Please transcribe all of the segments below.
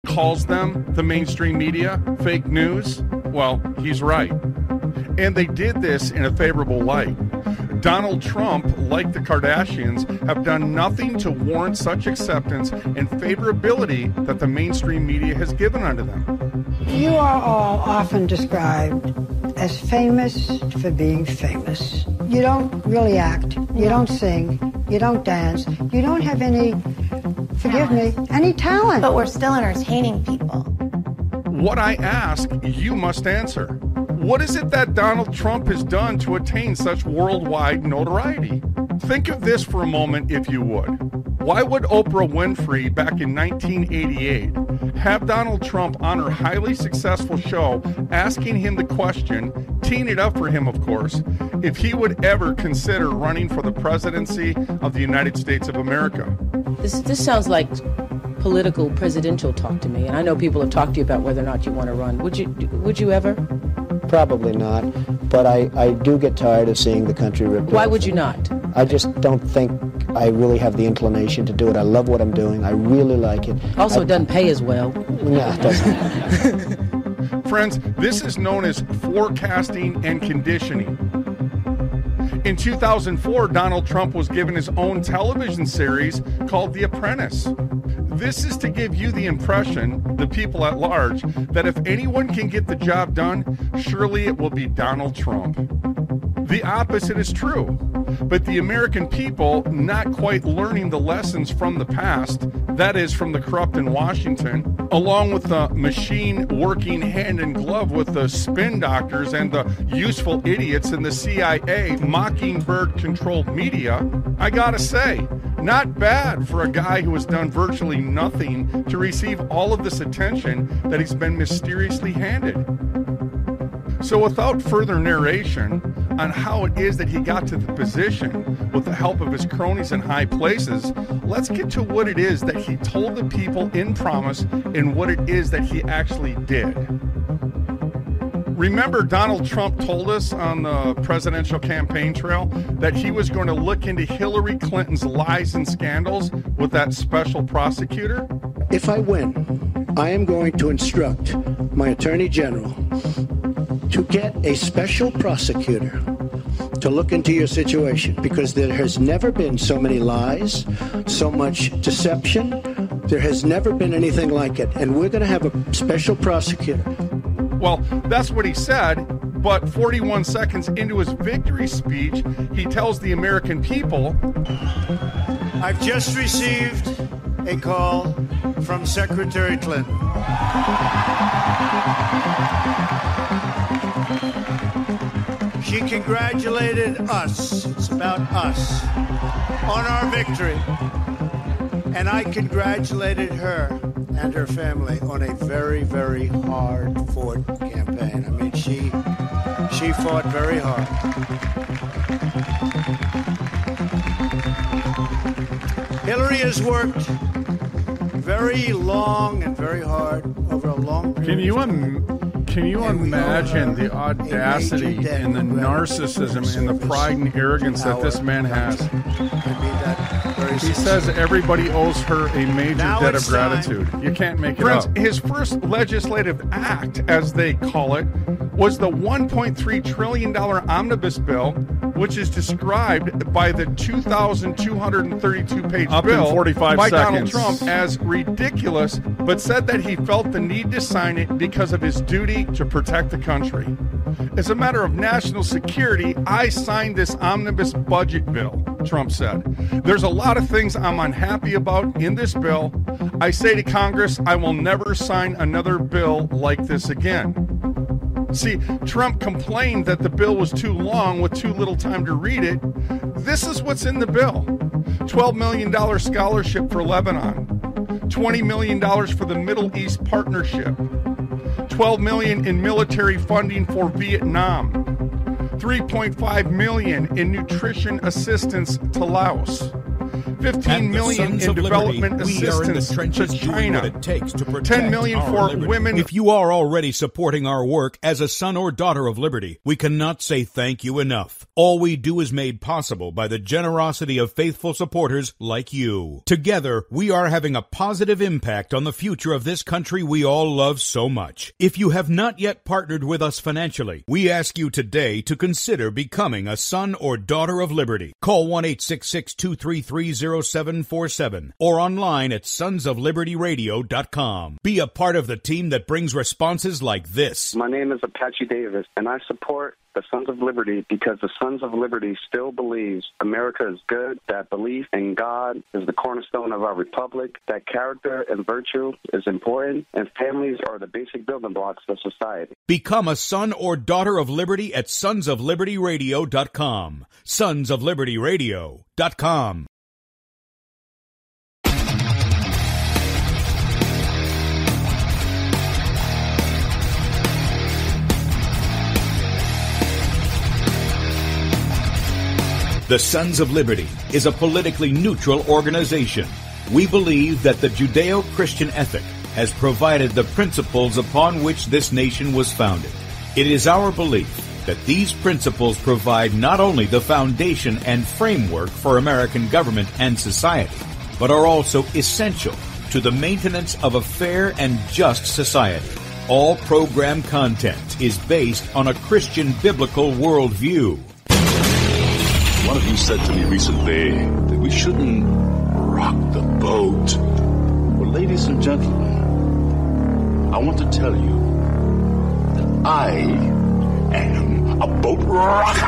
calls them, the mainstream media, fake news, well, he's right. And they did this in a favorable light. Donald Trump, like the Kardashians, have done nothing to warrant such acceptance and favorability that the mainstream media has given unto them. You are all often described as famous for being famous. You don't really act, you don't sing, you don't dance, you don't have any, forgive me, any talent. But we're still entertaining people. What I ask, you must answer. What is it that Donald Trump has done to attain such worldwide notoriety? Think of this for a moment, if you would. Why would Oprah Winfrey, back in 1988, have Donald Trump on her highly successful show asking him the question, teeing it up for him, of course, if he would ever consider running for the presidency of the United States of America? This sounds like political presidential talk to me, and I know people have talked to you about whether or not you want to run. Would you ever? Probably not, but I do get tired of seeing the country ripped off. Why would you not? I just don't think I really have the inclination to do it. I love what I'm doing. I really like it. Also, it doesn't pay as well. No, it doesn't. Friends, this is known as forecasting and conditioning. In 2004, Donald Trump was given his own television series called The Apprentice. This is to give you the impression, the people at large, that if anyone can get the job done, surely it will be Donald Trump. The opposite is true, but the American people, not quite learning the lessons from the past, that is, from the corrupt in Washington, along with the machine working hand in glove with the spin doctors and the useful idiots in the CIA mockingbird-controlled media, I gotta say, not bad for a guy who has done virtually nothing to receive all of this attention that he's been mysteriously handed. So without further narration on how it is that he got to the position with the help of his cronies in high places, let's get to what it is that he told the people in promise and what it is that he actually did. Remember, Donald Trump told us on the presidential campaign trail that he was going to look into Hillary Clinton's lies and scandals with that special prosecutor? If I win, I am going to instruct my attorney general to get a special prosecutor to look into your situation, because there has never been so many lies, so much deception. There has never been anything like it, and we're going to have a special prosecutor. Well, that's what he said, but 41 seconds into his victory speech, he tells the American people, I've just received a call from Secretary Clinton. She congratulated us, it's about us, on our victory. And I congratulated her and her family on a very, very hard-fought campaign. I mean, she fought very hard. Hillary has worked very long and very hard over a long period of time. Can you imagine the audacity and the narcissism and the pride and arrogance that this man has? He says everybody owes her a major debt of gratitude. You can't make it up. His first legislative act, as they call it, was the $1.3 trillion omnibus bill, which is described by the 2,232-page bill by Donald Trump as ridiculous, but said that he felt the need to sign it because of his duty to protect the country. As a matter of national security, I signed this omnibus budget bill, Trump said. There's a lot of things I'm unhappy about in this bill. I say to Congress, I will never sign another bill like this again. See, Trump complained that the bill was too long with too little time to read it. This is what's in the bill. $12 million scholarship for Lebanon. $20 million for the Middle East Partnership. $12 million in military funding for Vietnam. $3.5 million in nutrition assistance to Laos. 15 million in development assistance to China. What it takes to protect 10 million our for liberty. women. If you are already supporting our work as a son or daughter of liberty, we cannot say thank you enough. All we do is made possible by the generosity of faithful supporters like you. Together, we are having a positive impact on the future of this country we all love so much. If you have not yet partnered with us financially, we ask you today to consider becoming a son or daughter of liberty. Call 1-866-233-0747 or online at sonsoflibertyradio.com. Be a part of the team that brings responses like this. My name is Apache Davis, and I support the Sons of Liberty because the Sons of Liberty still believes America is good, that belief in God is the cornerstone of our republic, that character and virtue is important, and families are the basic building blocks of society. Become a son or daughter of liberty at sonsoflibertyradio.com. sonsoflibertyradio.com. The Sons of Liberty is a politically neutral organization. We believe that the Judeo-Christian ethic has provided the principles upon which this nation was founded. It is our belief that these principles provide not only the foundation and framework for American government and society, but are also essential to the maintenance of a fair and just society. All program content is based on a Christian biblical worldview. One of you said to me recently that we shouldn't rock the boat. Well, ladies and gentlemen, I want to tell you that I am a boat rocker.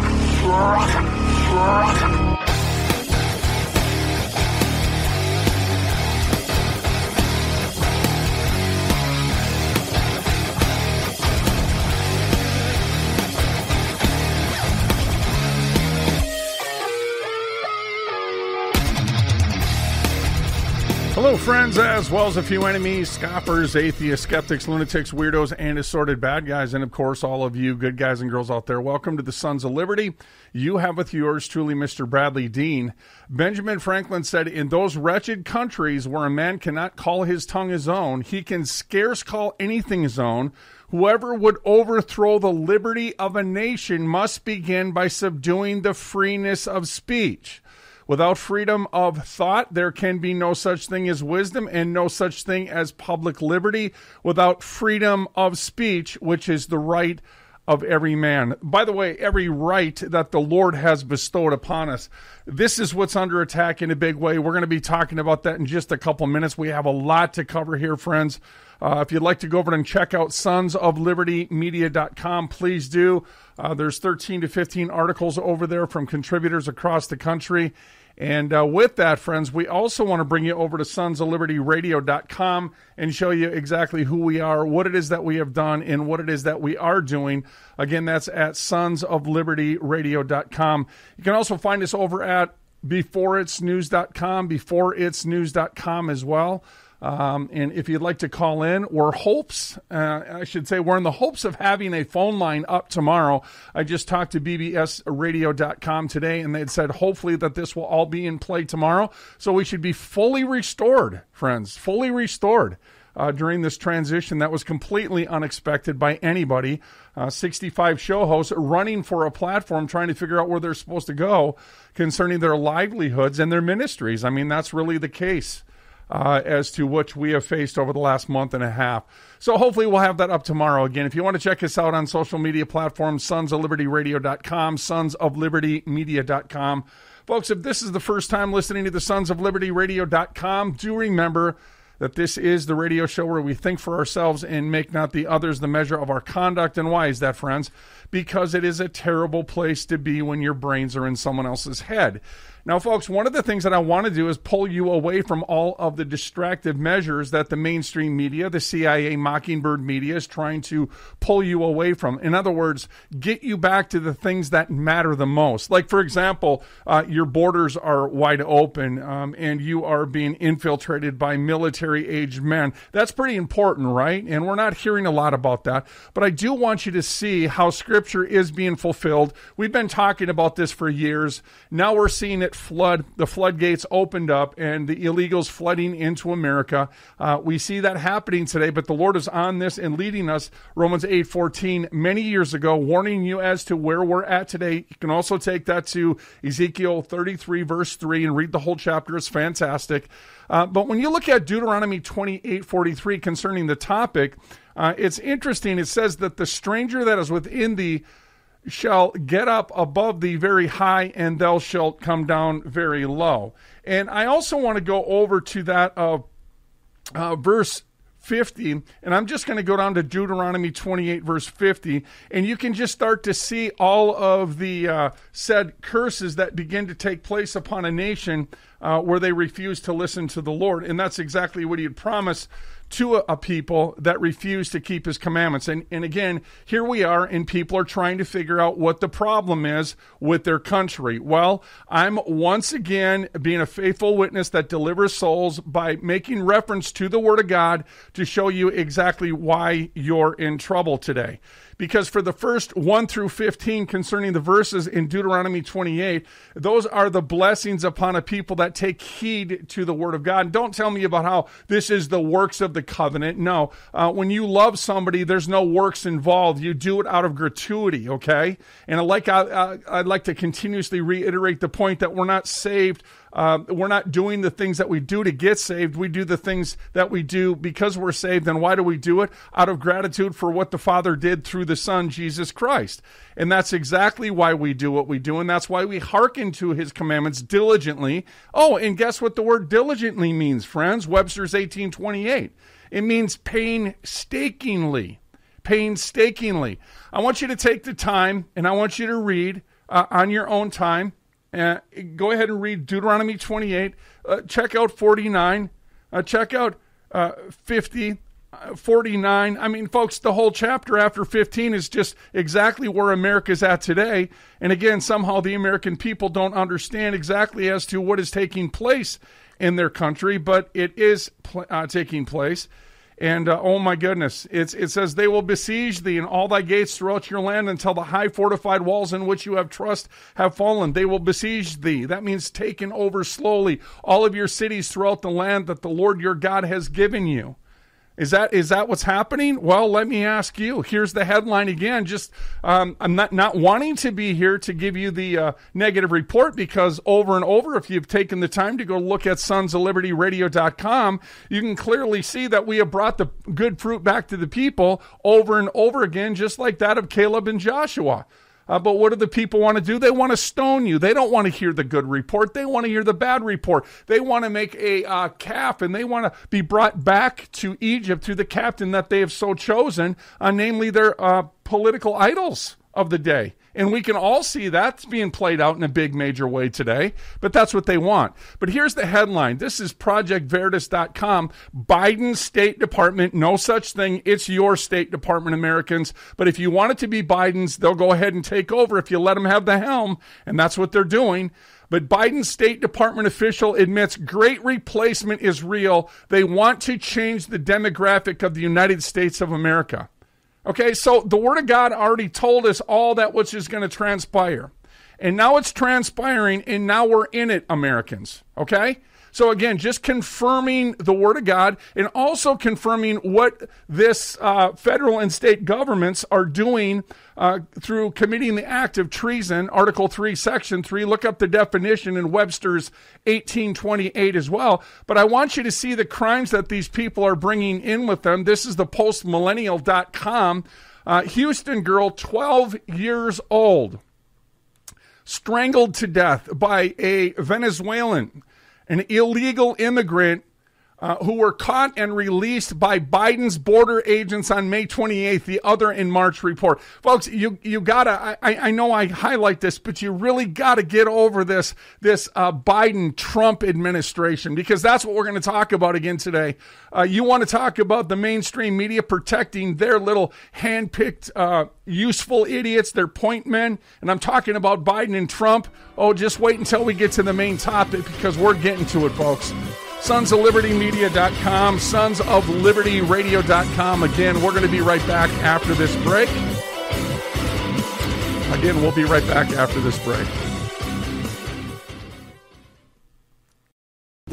Hello, friends, as well as a few enemies, scoffers, atheists, skeptics, lunatics, weirdos, and assorted bad guys, and of course, all of you good guys and girls out there. Welcome to the Sons of Liberty. You have with yours truly, Mr. Bradley Dean. Benjamin Franklin said, "In those wretched countries where a man cannot call his tongue his own, he can scarce call anything his own. Whoever would overthrow the liberty of a nation must begin by subduing the freeness of speech. Without freedom of thought, there can be no such thing as wisdom and no such thing as public liberty without freedom of speech, which is the right of every man." By the way, every right that the Lord has bestowed upon us. This is what's under attack in a big way. We're going to be talking about that in just a couple minutes. We have a lot to cover here, friends. If you'd like to go over and check out sonsoflibertymedia.com, please do. There's 13 to 15 articles over there from contributors across the country. And with that, friends, we also want to bring you over to sonsoflibertyradio.com and show you exactly who we are, what it is that we have done, and what it is that we are doing. Again, that's at sonsoflibertyradio.com. You can also find us over at beforeitsnews.com, beforeitsnews.com as well. And if you'd like to call in, we're in the hopes of having a phone line up tomorrow. I just talked to bbsradio.com today, and they had said hopefully that this will all be in play tomorrow. So we should be fully restored, friends, fully restored during this transition that was completely unexpected by anybody. 65 show hosts running for a platform, trying to figure out where they're supposed to go concerning their livelihoods and their ministries. I mean, that's really the case. As to what we have faced over the last month and a half. So hopefully we'll have that up tomorrow. Again, if you want to check us out on social media platforms, sonsoflibertyradio.com, sonsoflibertymedia.com. Folks, if this is the first time listening to the sonsoflibertyradio.com, do remember that this is the radio show where we think for ourselves and make not the others the measure of our conduct. And why is that, friends? Because it is a terrible place to be when your brains are in someone else's head. Now, folks, one of the things that I want to do is pull you away from all of the distractive measures that the mainstream media, the CIA Mockingbird media, is trying to pull you away from. In other words, get you back to the things that matter the most. Like, for example, your borders are wide open and you are being infiltrated by military-aged men. That's pretty important, right? And we're not hearing a lot about that. But I do want you to see how Scripture is being fulfilled. We've been talking about this for years. Now we're seeing it flood, the floodgates opened up and the illegals flooding into America. We see that happening today, but the Lord is on this and leading us, Romans 8:14, many years ago, warning you as to where we're at today. You can also take that to Ezekiel 33, verse 3, and read the whole chapter. It's fantastic. But when you look at Deuteronomy 28:43 concerning the topic, it's interesting. It says that the stranger that is within thee shall get up above thee very high, and thou shalt come down very low. And I also want to go over to that verse 50, and I'm just going to go down to Deuteronomy 28, verse 50, and you can just start to see all of the said curses that begin to take place upon a nation where they refuse to listen to the Lord. And that's exactly what he had promised to a people that refuse to keep his commandments. And again, here we are, and people are trying to figure out what the problem is with their country. Well, I'm once again being a faithful witness that delivers souls by making reference to the Word of God to show you exactly why you're in trouble today. Because for the first 1 through 15 concerning the verses in Deuteronomy 28, those are the blessings upon a people that take heed to the Word of God. And don't tell me about how this is the works of the covenant. No, when you love somebody, there's no works involved. You do it out of gratuity, okay? And I'd like to continuously reiterate the point that we're not saved. We're not doing the things that we do to get saved. We do the things that we do because we're saved. And why do we do it? Out of gratitude for what the Father did through the Son, Jesus Christ. And that's exactly why we do what we do. And that's why we hearken to his commandments diligently. Oh, and guess what the word diligently means, friends? Webster's 1828. It means painstakingly. Painstakingly. I want you to take the time, and I want you to read on your own time. Go ahead and read Deuteronomy 28. Check out 49. Check out 50, 49. I mean, folks, the whole chapter after 15 is just exactly where America's at today. And again, somehow the American people don't understand exactly as to what is taking place in their country, but it is taking place. And, oh my goodness, it says, they will besiege thee in all thy gates throughout your land until the high fortified walls in which you have trust have fallen. They will besiege thee. That means taken over slowly. All of your cities throughout the land that the Lord your God has given you. Is that what's happening? Well, let me ask you. Here's the headline again. Just I'm not wanting to be here to give you the negative report, because over and over, if you've taken the time to go look at sonsoflibertyradio.com, you can clearly see that we have brought the good fruit back to the people over and over again, just like that of Caleb and Joshua. But what do the people want to do? They want to stone you. They don't want to hear the good report. They want to hear the bad report. They want to make a calf, and they want to be brought back to Egypt through the captain that they have so chosen, namely their political idols of the day. And we can all see that's being played out in a big major way today, but that's what they want. But here's the headline. This is ProjectVeritas.com. Biden's State Department, no such thing. It's your State Department, Americans. But if you want it to be Biden's, they'll go ahead and take over if you let them have the helm, and that's what they're doing. But Biden's State Department official admits great replacement is real. They want to change the demographic of the United States of America. Okay, so the Word of God already told us all that which is going to transpire. And now it's transpiring, and now we're in it, Americans. Okay? So again, just confirming the Word of God, and also confirming what this federal and state governments are doing through committing the act of treason, Article 3, Section 3. Look up the definition in Webster's 1828 as well. But I want you to see the crimes that these people are bringing in with them. This is the postmillennial.com. Houston girl, 12 years old, strangled to death by a Venezuelan, an illegal immigrant who were caught and released by Biden's border agents on May 28th, the other in March report. Folks, you gotta, I know I highlight this, but you really gotta get over this Biden-Trump administration, because that's what we're going to talk about again today. You want to talk about the mainstream media protecting their little hand-picked, useful idiots, their point men, and I'm talking about Biden and Trump. Oh, just wait until we get to the main topic, because we're getting to it, folks. SonsOfLibertyMedia.com, SonsOfLibertyRadio.com. Again, we're going to be right back after this break. Again, we'll be right back after this break.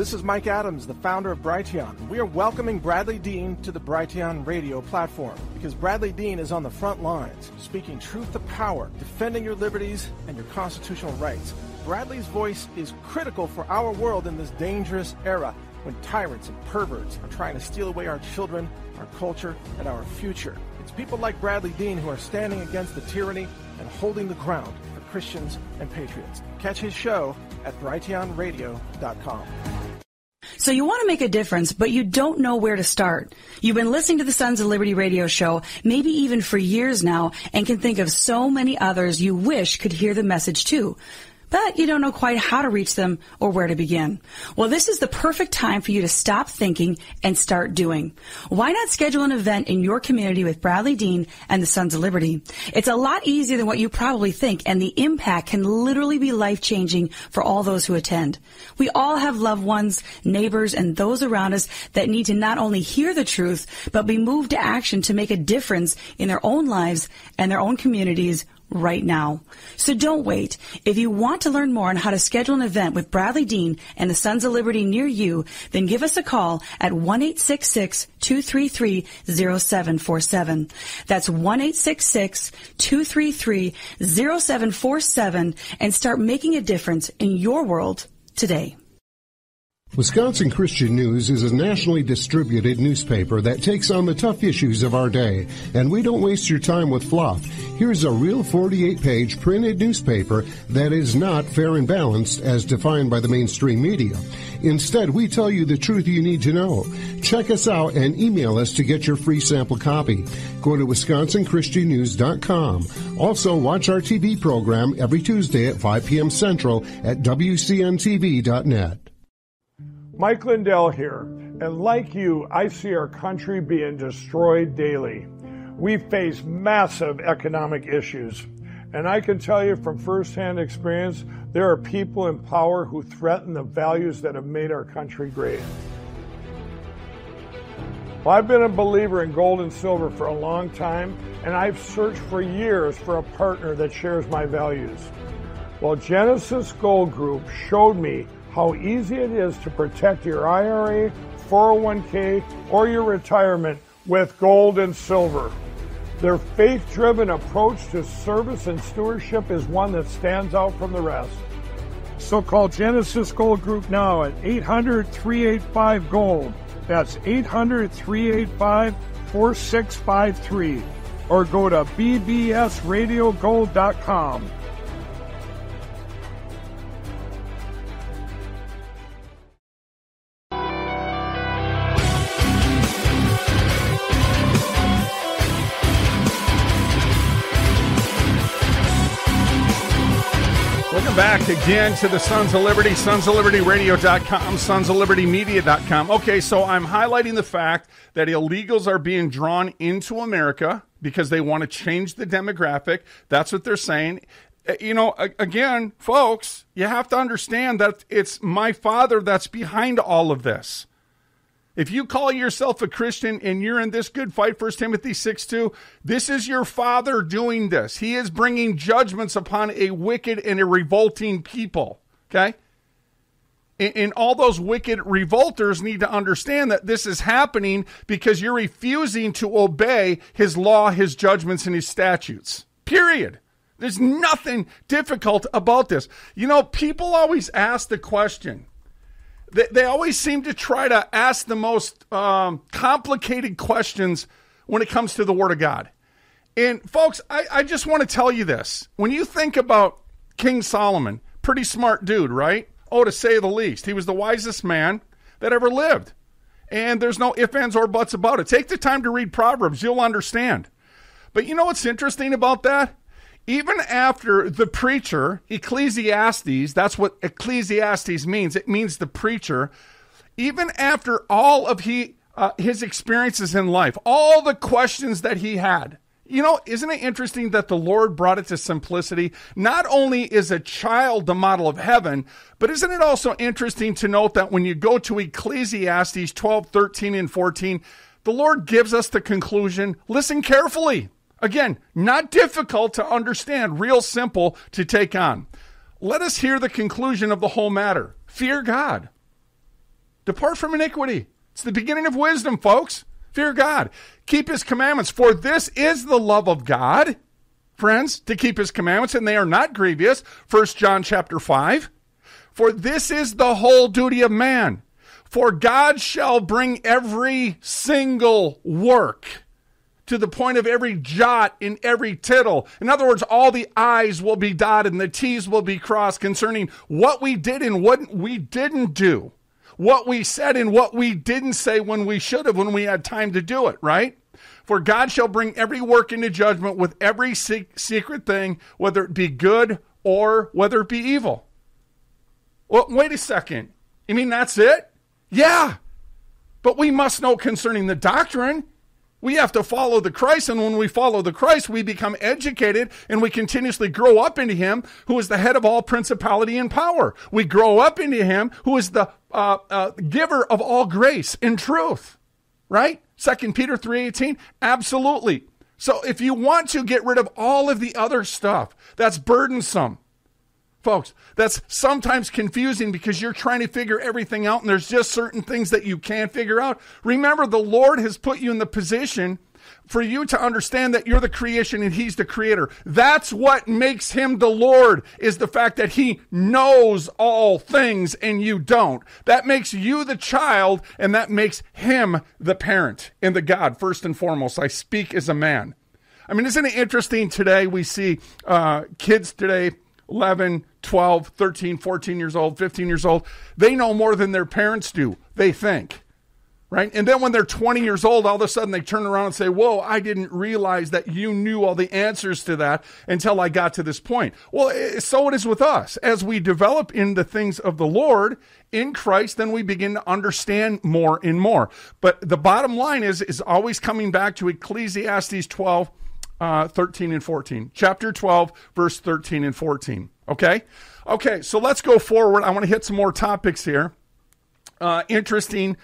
This is Mike Adams, the founder of Brighteon. We are welcoming Bradley Dean to the Brighteon radio platform because Bradley Dean is on the front lines, speaking truth to power, defending your liberties and your constitutional rights. Bradley's voice is critical for our world in this dangerous era when tyrants and perverts are trying to steal away our children, our culture, and our future. It's people like Bradley Dean who are standing against the tyranny and holding the ground for Christians and patriots. Catch his show at brighteonradio.com. So you want to make a difference, but you don't know where to start. You've been listening to the Sons of Liberty radio show, maybe even for years now, and can think of so many others you wish could hear the message too. But you don't know quite how to reach them or where to begin. Well, this is the perfect time for you to stop thinking and start doing. Why not schedule an event in your community with Bradley Dean and the Sons of Liberty? It's a lot easier than what you probably think, and the impact can literally be life-changing for all those who attend. We all have loved ones, neighbors, and those around us that need to not only hear the truth, but be moved to action to make a difference in their own lives and their own communities right now. So don't wait. If you want to learn more on how to schedule an event with Bradley Dean and the Sons of Liberty near you, then give us a call at 1-866-233-0747. That's 1-866-233-0747 and start making a difference in your world today. Wisconsin Christian News is a nationally distributed newspaper that takes on the tough issues of our day, and we don't waste your time with fluff. Here's a real 48-page printed newspaper that is not fair and balanced as defined by the mainstream media. Instead, we tell you the truth you need to know. Check us out and email us to get your free sample copy. Go to WisconsinChristianNews.com. Also, watch our TV program every Tuesday at 5 p.m. Central at WCNTV.net. Mike Lindell here, and like you, I see our country being destroyed daily. We face massive economic issues, and I can tell you from firsthand experience, there are people in power who threaten the values that have made our country great. Well, I've been a believer in gold and silver for a long time, and I've searched for years for a partner that shares my values. Well, Genesis Gold Group showed me how easy it is to protect your IRA, 401k, or your retirement with gold and silver. Their faith-driven approach to service and stewardship is one that stands out from the rest. So call Genesis Gold Group now at 800-385-GOLD. That's 800-385-4653. Or go to bbsradiogold.com. Back again to the Sons of Liberty, sonsoflibertyradio.com, sonsoflibertymedia.com. Okay, so I'm highlighting the fact that illegals are being drawn into America because they want to change the demographic. That's what they're saying. You know, again, folks, you have to understand that it's my Father that's behind all of this. If you call yourself a Christian and you're in this good fight, 1 Timothy 6:2, this is your Father doing this. He is bringing judgments upon a wicked and a revolting people, okay? And all those wicked revolters need to understand that this is happening because you're refusing to obey his law, his judgments, and his statutes, period. There's nothing difficult about this. You know, people always ask the question. They always seem to try to ask the most complicated questions when it comes to the Word of God. And folks, I just want to tell you this. When you think about King Solomon, pretty smart dude, right? Oh, to say the least. He was the wisest man that ever lived. And there's no ifs, ands, or buts about it. Take the time to read Proverbs. You'll understand. But you know what's interesting about that? Even after the preacher, Ecclesiastes, that's what Ecclesiastes means. It means the preacher. Even after all of his experiences in life, all the questions that he had, you know, isn't it interesting that the Lord brought it to simplicity? Not only is a child the model of heaven, but isn't it also interesting to note that when you go to Ecclesiastes 12, 13, and 14, the Lord gives us the conclusion. Listen carefully. Again, not difficult to understand, real simple to take on. Let us hear the conclusion of the whole matter. Fear God. Depart from iniquity. It's the beginning of wisdom, folks. Fear God. Keep his commandments. For this is the love of God, friends, to keep his commandments, and they are not grievous. 1 John chapter 5. For this is the whole duty of man. For God shall bring every single work to the point of every jot in every tittle. In other words, all the I's will be dotted and the T's will be crossed concerning what we did and what we didn't do. What we said and what we didn't say when we should have, when we had time to do it, right? For God shall bring every work into judgment with every secret thing, whether it be good or whether it be evil. Well, wait a second. You mean that's it? Yeah. But we must know concerning the doctrine. We have to follow the Christ, and when we follow the Christ, we become educated, and we continuously grow up into him who is the head of all principality and power. We grow up into him who is the giver of all grace and truth, right? 2 Peter 3:18, absolutely. So if you want to get rid of all of the other stuff that's burdensome, folks, that's sometimes confusing because you're trying to figure everything out and there's just certain things that you can't figure out. Remember, the Lord has put you in the position for you to understand that you're the creation and he's the creator. That's what makes him the Lord, is the fact that he knows all things and you don't. That makes you the child, and that makes him the parent and the God. First and foremost, I speak as a man. I mean, isn't it interesting today? We see kids today, 11, 12, 13, 14 years old, 15 years old. They know more than their parents do, they think, right? And then when they're 20 years old, all of a sudden they turn around and say, whoa, I didn't realize that you knew all the answers to that until I got to this point. Well, so it is with us. As we develop in the things of the Lord in Christ, then we begin to understand more and more. But the bottom line is always coming back to Ecclesiastes 12, 13 and 14. Chapter 12, verse 13 and 14. Okay, so let's go forward. I want to hit some more topics here. Interesting.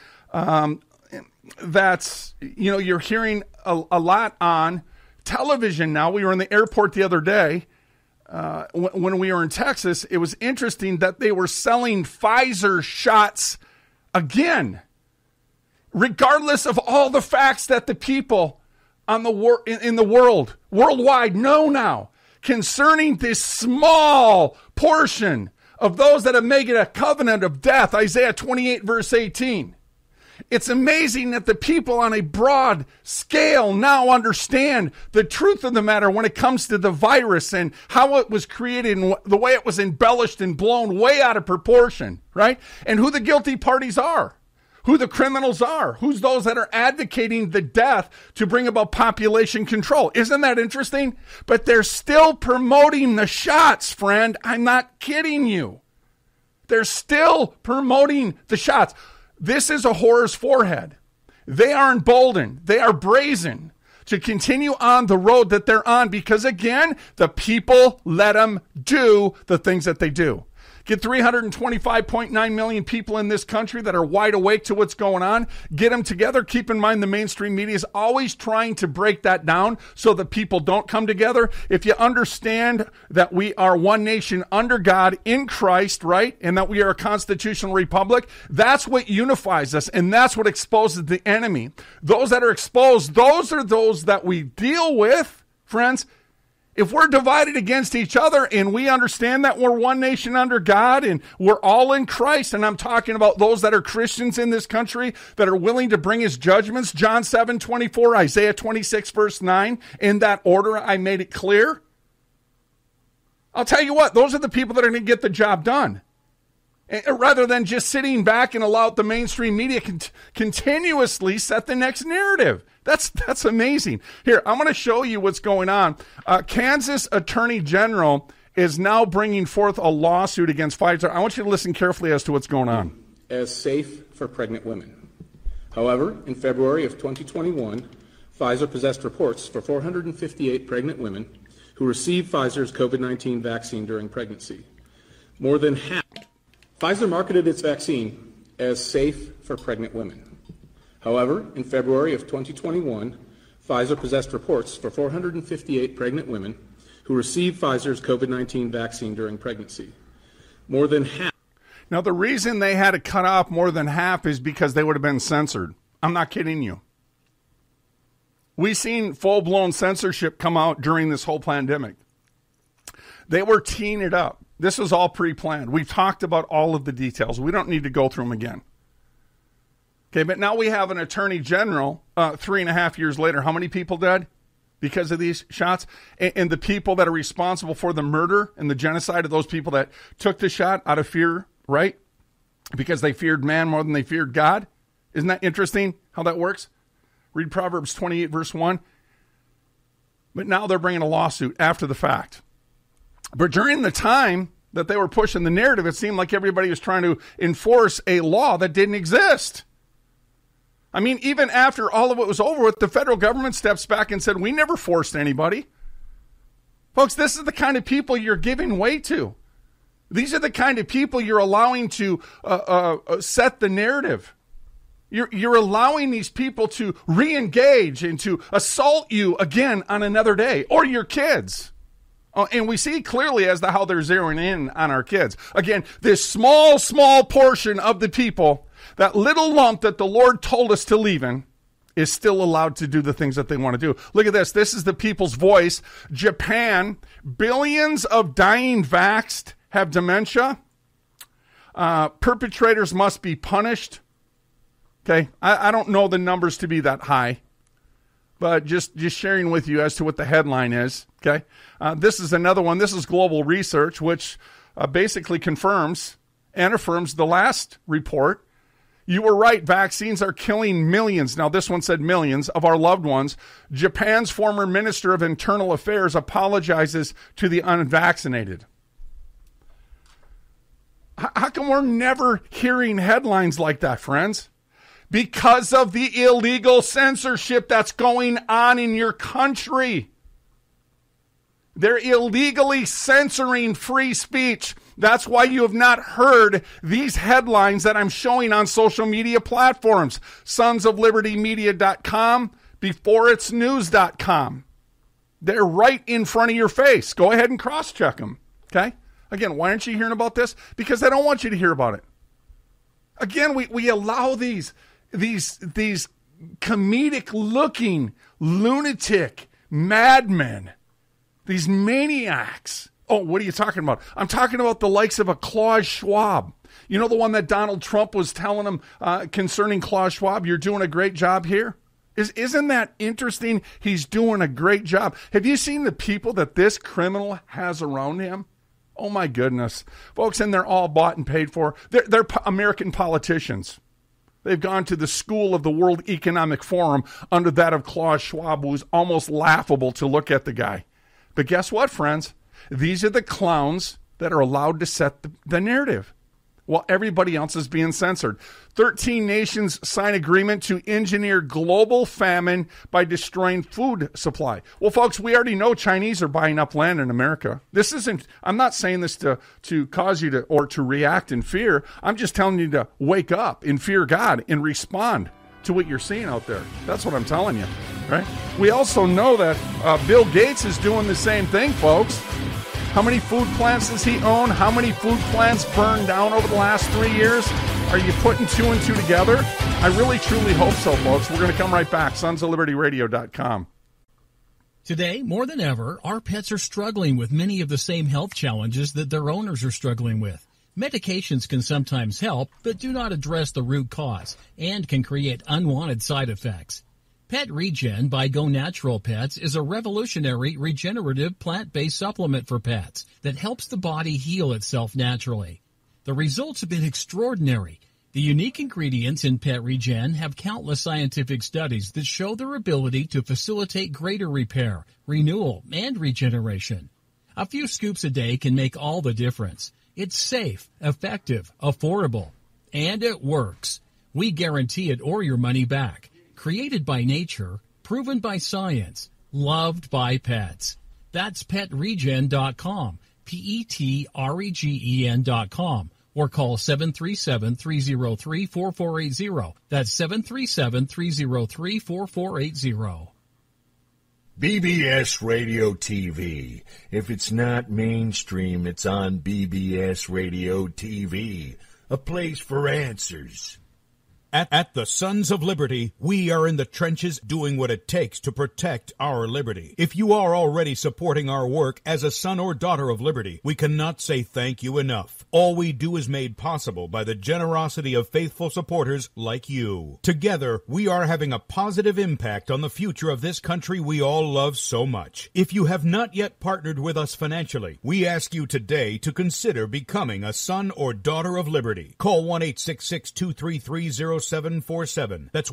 That's, you're hearing a lot on television now. We were in the airport the other day when we were in Texas. It was interesting that they were selling Pfizer shots again, regardless of all the facts that the people on in the worldwide know now concerning this small portion of those that have made it a covenant of death. Isaiah 28 verse 18. It's amazing that the people on a broad scale now understand the truth of the matter when it comes to the virus and how it was created and the way it was embellished and blown way out of proportion, right? And who the guilty parties are. Who the criminals are, who's those that are advocating the death to bring about population control. Isn't that interesting? But they're still promoting the shots, friend. I'm not kidding you. They're still promoting the shots. This is a whore's forehead. They are emboldened. They are brazen to continue on the road that they're on because, again, the people let them do the things that they do. Get 325.9 million people in this country that are wide awake to what's going on. Get them together. Keep in mind the mainstream media is always trying to break that down so that people don't come together. If you understand that we are one nation under God in Christ, right, and that we are a constitutional republic, that's what unifies us, and that's what exposes the enemy. Those that are exposed, those are those that we deal with, friends. If we're divided against each other and we understand that we're one nation under God and we're all in Christ, and I'm talking about those that are Christians in this country that are willing to bring his judgments, John 7:24, Isaiah 26 verse 9, in that order I made it clear. I'll tell you what, those are the people that are going to get the job done. Rather than just sitting back and allow the mainstream media continuously set the next narrative. That's amazing. Here, I'm going to show you what's going on. Kansas Attorney General is now bringing forth a lawsuit against Pfizer. I want you to listen carefully as to what's going on. As safe for pregnant women. However, in February of 2021, Pfizer possessed reports for 458 pregnant women who received Pfizer's COVID-19 vaccine during pregnancy. More than half. Pfizer marketed its vaccine as safe for pregnant women. However, in February of 2021, Pfizer possessed reports for 458 pregnant women who received Pfizer's COVID-19 vaccine during pregnancy. More than half. Now, the reason they had to cut off more than half is because they would have been censored. I'm not kidding you. We've seen full-blown censorship come out during this whole pandemic. They were teeing it up. This was all pre-planned. We've talked about all of the details. We don't need to go through them again. Okay, but now we have an attorney general 3.5 years later. How many people dead because of these shots? And the people that are responsible for the murder and the genocide of those people that took the shot out of fear, right? Because they feared man more than they feared God. Isn't that interesting how that works? Read Proverbs 28, verse 1. But now they're bringing a lawsuit after the fact. But during the time that they were pushing the narrative, it seemed like everybody was trying to enforce a law that didn't exist. I mean, even after all of it was over with, the federal government steps back and said, we never forced anybody. Folks, this is the kind of people you're giving way to. These are the kind of people you're allowing to set the narrative. You're allowing these people to re-engage and to assault you again on another day, or your kids. And we see clearly as to how they're zeroing in on our kids. Again, this small portion of the people, that little lump that the Lord told us to leave in, is still allowed to do the things that they want to do. Look at this. This is the people's voice. Japan, billions of dying vaxxed have dementia. Perpetrators must be punished. Okay, I don't know the numbers to be that high, but just sharing with you as to what the headline is. Okay, this is another one. This is Global Research, which basically confirms and affirms the last report. You were right. Vaccines are killing millions. Now, this one said millions of our loved ones. Japan's former Minister of Internal Affairs apologizes to the unvaccinated. How come we're never hearing headlines like that, friends? Because of the illegal censorship that's going on in your country. They're illegally censoring free speech. That's why you have not heard these headlines that I'm showing on social media platforms. sonsoflibertymedia.com, beforeitsnews.com. They're right in front of your face. Go ahead and cross-check them, okay? Again, why aren't you hearing about this? Because I don't want you to hear about it. Again, we allow these comedic-looking lunatic madmen, these maniacs. Oh, what are you talking about? I'm talking about the likes of a Klaus Schwab. You know the one that Donald Trump was telling him concerning Klaus Schwab, you're doing a great job here? Isn't that interesting? He's doing a great job. Have you seen the people that this criminal has around him? Oh, my goodness. Folks, and they're all bought and paid for. They're American politicians. They've gone to the school of the World Economic Forum under that of Klaus Schwab, who was almost laughable to look at the guy. But guess what, friends? These are the clowns that are allowed to set the narrative while everybody else is being censored. 13 nations sign agreement to engineer global famine by destroying food supply. Well, folks, we already know Chinese are buying up land in America. This isn't, I'm not saying this to cause you to react in fear. I'm just telling you to wake up and fear God and respond to what you're seeing out there. That's what I'm telling you, right? We also know that Bill Gates is doing the same thing, folks. How many food plants does he own? How many food plants burned down over the last 3 years? Are you putting two and two together? I really, truly hope so, folks. We're going to come right back. sonsoflibertyradio.com. Today, more than ever, our pets are struggling with many of the same health challenges that their owners are struggling with. Medications can sometimes help, but do not address the root cause and can create unwanted side effects. Pet Regen by Go Natural Pets is a revolutionary regenerative plant-based supplement for pets that helps the body heal itself naturally. The results have been extraordinary. The unique ingredients in Pet Regen have countless scientific studies that show their ability to facilitate greater repair, renewal, and regeneration. A few scoops a day can make all the difference. It's safe, effective, affordable, and it works. We guarantee it or your money back. Created by nature, proven by science, loved by pets. That's PetRegen.com, PetRegen.com, or call 737-303-4480. That's 737-303-4480. BBS Radio TV. If it's not mainstream, it's on BBS Radio TV. a place for answers. At the Sons of Liberty, we are in the trenches doing what it takes to protect our liberty. If you are already supporting our work as a son or daughter of liberty, we cannot say thank you enough. All we do is made possible by the generosity of faithful supporters like you. Together, we are having a positive impact on the future of this country we all love so much. If you have not yet partnered with us financially, we ask you today to becoming a son or daughter of liberty. Call 1-866-233-0747. That's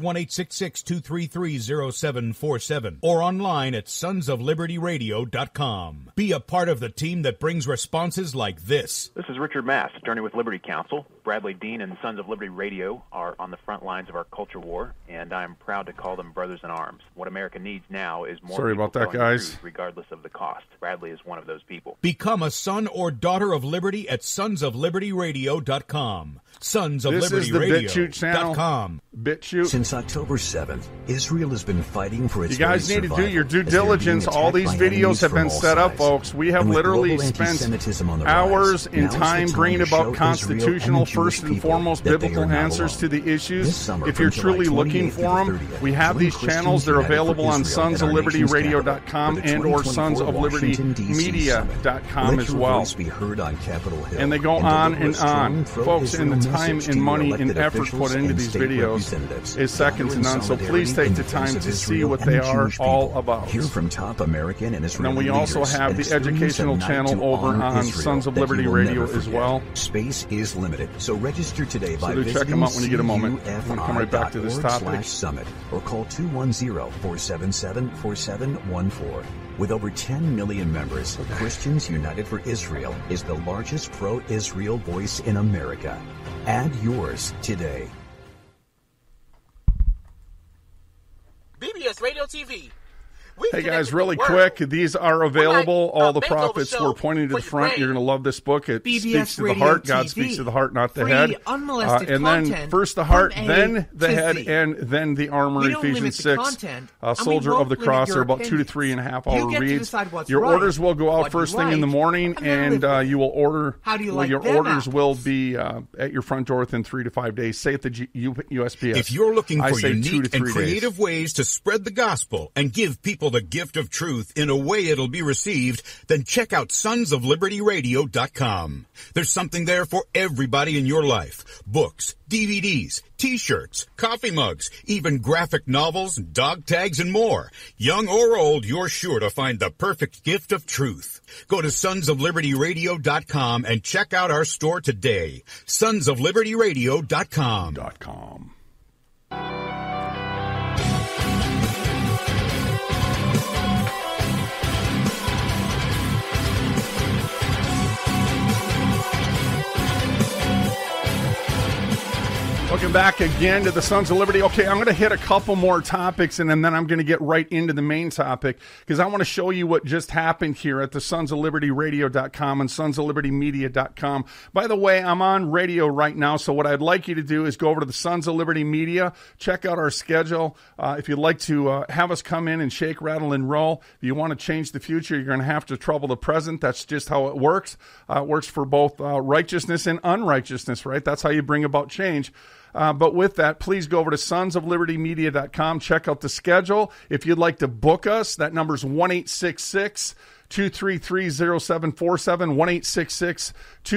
1-866-233-0747. Or online at sonsoflibertyradio.com. Be a part of the team that brings responses like this. This is Richard Mass, attorney with Liberty Counsel. Bradley Dean and Sons of Liberty Radio are on the front lines of our culture war, and I am proud to call them brothers in arms. What America needs now is more Sorry people about that, telling the guys. truth, regardless of the cost. Bradley is one of those people. Become a son or daughter of liberty at sonsoflibertyradio.com. This is the BitChute channel. BitChute. Since October 7th, Israel has been fighting for its You guys need to do your due as they're diligence. being All attacked these by videos enemies have from been all set up, sides. folks. We have And with literally global spent anti-Semitism on the hours rise, in now's the time time bringing to show about Israel constitutional, and the Jewish first and people foremost, that they biblical are not answers alone. to the issues. This summer, If you're from July truly looking 28th for to the them, 30th, we have join these Christians channels. They're United for available on Israel at our nation's sonsoflibertyradio.com capital and for or the 2024 Washington, D.C. sonsoflibertymedia.com Let as your well. voice be heard on Capitol Hill And they go and on deliver a and strong on. Folks, and the pro-Israel time message and to your money and elected effort officials put into and these state videos representatives. is second to Gather in none. So please solidarity take in the defense time of to see Israel what and they the are Jewish all people. about. Hear from top American and And Israeli then we also leaders have and the experience a educational night channel to over honor on Israel Sons of that Liberty you will Radio never as forget. well. Space is limited, so register today by So do check visiting them out when you get a moment. I'm going to come right back to this topic. CUFI.org/summit or call 210-477-4714. With over 10 million members, Christians United for Israel is the largest pro-Israel voice in America. Add yours today. BBS Radio TV. Hey guys, really quick, these are available. All the prophets were pointing to the front. You're going to love this book. It speaks to the heart. God speaks to the heart, not the head. And then first the heart, then the head, and then the armor. Ephesians 6. Soldier of the cross are about 2 to 3.5 hour reads. Your orders will go out first thing in the morning, and you will order. Your orders will be at your front door within 3 to 5 days. Say at the USPS. If you're looking for 2 unique to 3 and days. creative ways to spread the gospel and give people the gift of truth in a way it'll be received, then check out sonsoflibertyradio.com. There's something there for everybody in your life. Books, DVDs, T-shirts, coffee mugs, even graphic novels, dog tags, and more. Young or old, you're sure to find the perfect gift of truth. Go to sonsoflibertyradio.com and check out our store today. sonsoflibertyradio.com. Welcome back again to the Sons of Liberty. Okay, I'm going to hit a couple more topics, and then I'm going to get right into the main topic, because I want to show you what just happened here at the sonsoflibertyradio.com and sonsoflibertymedia.com. By the way, I'm on radio right now, so what I'd like you to do is go over to the Sons of Liberty Media, check out our schedule. If you'd like to have us come in and shake, rattle, and roll, if you want to change the future, you're going to have to trouble the present. That's just how it works. It works for both righteousness and unrighteousness, right? That's how you bring about change. But with that, please go over to sonsoflibertymedia.com. Check out the schedule. If you'd like to book us, that number's 1-866-233-0747,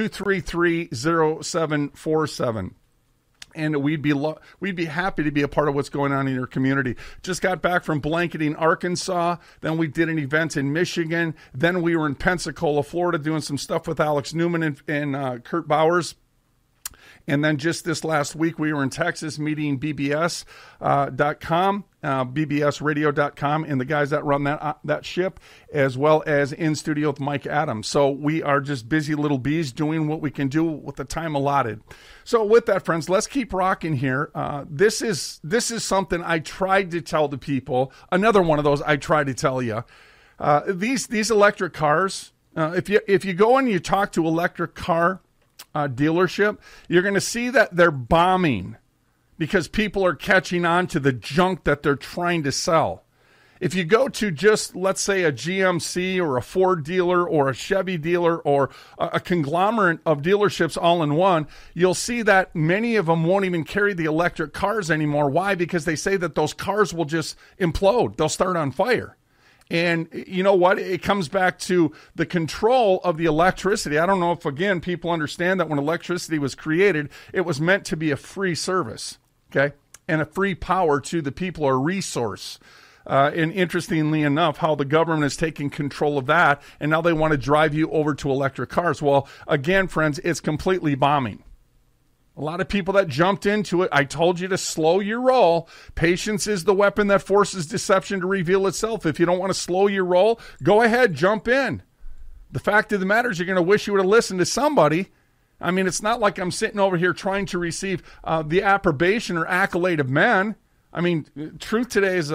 1-866-233-0747. And we'd be happy to be a part of what's going on in your community. Just got back from blanketing Arkansas. Then we did an event in Michigan. Then we were in Pensacola, Florida, doing some stuff with Alex Newman and Kurt Bowers. And then just this last week, we were in Texas meeting BBS.com, BBSradio.com, and the guys that run that ship, as well as in studio with Mike Adams. So we are just busy little bees doing what we can do with the time allotted. So with that, friends, let's keep rocking here. This is something I tried to tell the people. Another one of those I tried to tell you. These electric cars. If you go and you talk to electric car dealership, you're going to see that they're bombing because people are catching on to the junk that they're trying to sell. If you go to just, let's say, a GMC or a Ford dealer or a Chevy dealer or a conglomerate of dealerships all in one, you'll see that many of them won't even carry the electric cars anymore. Why? Because they say that those cars will just implode. They'll start on fire. And you know what? It comes back to the control of the electricity. I don't know if, again, people understand that when electricity was created, it was meant to be a free service, okay, and a free power to the people, or resource. And interestingly enough, how the government is taking control of that, and now they want to drive you over to electric cars. Well, again, friends, it's completely bombing. A lot of people that jumped into it, I told you to slow your roll. Patience is the weapon that forces deception to reveal itself. If you don't want to slow your roll, go ahead, jump in. The fact of the matter is you're going to wish you would have listened to somebody. I mean, it's not like I'm sitting over here trying to receive the approbation or accolade of men. I mean, truth today is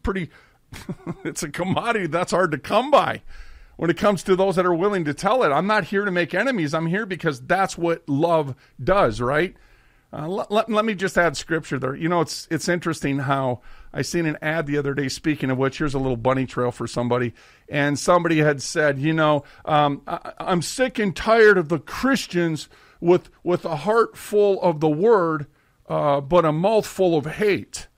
it's a commodity that's hard to come by when it comes to those that are willing to tell it. I'm not here to make enemies. I'm here because that's what love does, right? Let me just add scripture there. You know, it's interesting how I seen an ad the other day, speaking of which, here's a little bunny trail for somebody. And somebody had said, you know, I'm sick and tired of the Christians with a heart full of the word, but a mouth full of hate.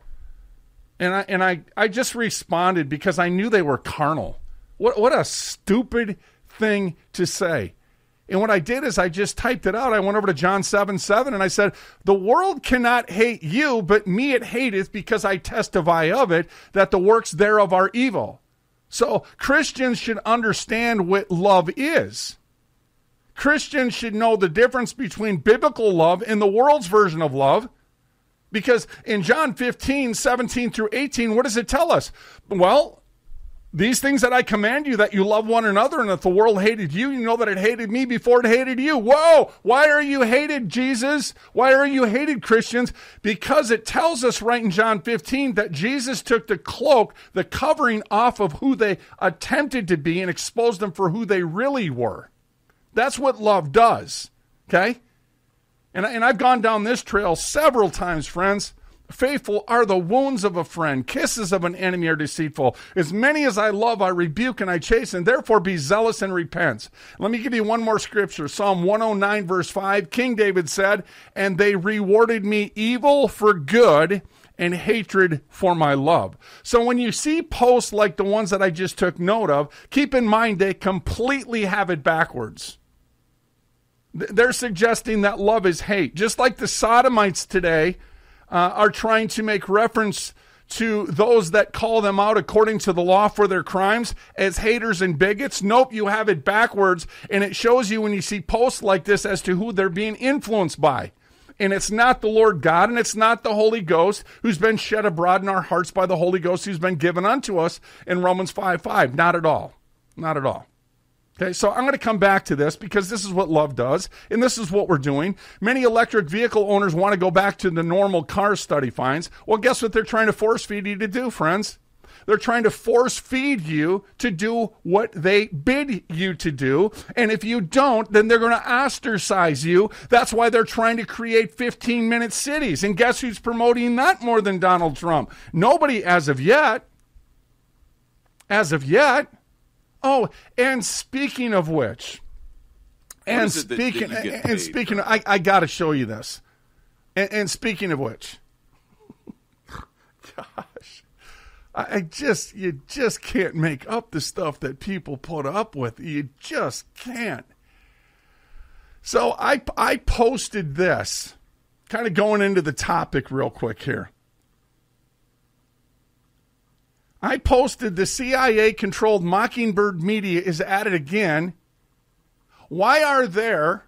And I just responded because I knew they were carnal. What a stupid thing to say. And what I did is I just typed it out. I went over to John 7:7 and I said, the world cannot hate you, but me it hateth, because I testify of it, that the works thereof are evil. So Christians should understand what love is. Christians should know the difference between biblical love and the world's version of love. Because in John 15:17 through 18, what does it tell us? Well, these things that I command you, that you love one another, and if the world hated you, you know that it hated me before it hated you. Whoa! Why are you hated, Jesus? Why are you hated, Christians? Because it tells us right in John 15 that Jesus took the cloak, the covering off of who they attempted to be, and exposed them for who they really were. That's what love does, okay? And I've gone down this trail several times, friends. Faithful are the wounds of a friend. Kisses of an enemy are deceitful. As many as I love, I rebuke and I chasten. Therefore be zealous and repent. Let me give you one more scripture. Psalm 109, verse 5. King David said, and they rewarded me evil for good and hatred for my love. So when you see posts like the ones that I just took note of, keep in mind they completely have it backwards. They're suggesting that love is hate. Just like the Sodomites today are trying to make reference to those that call them out according to the law for their crimes as haters and bigots. Nope, you have it backwards. And it shows you when you see posts like this as to who they're being influenced by. And it's not the Lord God, and it's not the Holy Ghost who's been shed abroad in our hearts by the Holy Ghost who's been given unto us in Romans 5:5. Not at all. Not at all. Okay, so I'm going to come back to this because this is what love does, and this is what we're doing. Many electric vehicle owners want to go back to the normal car study finds. Well, guess what they're trying to force feed you to do, friends? They're trying to force feed you to do what they bid you to do, and if you don't, then they're going to ostracize you. That's why they're trying to create 15-minute cities, and guess who's promoting that more than Donald Trump? Nobody as of yet. I got to show you this. And speaking of which, gosh, you just can't make up the stuff that people put up with. You just can't. So I posted this, kind of going into the topic real quick here. I posted the CIA-controlled Mockingbird media is at it again. Why are the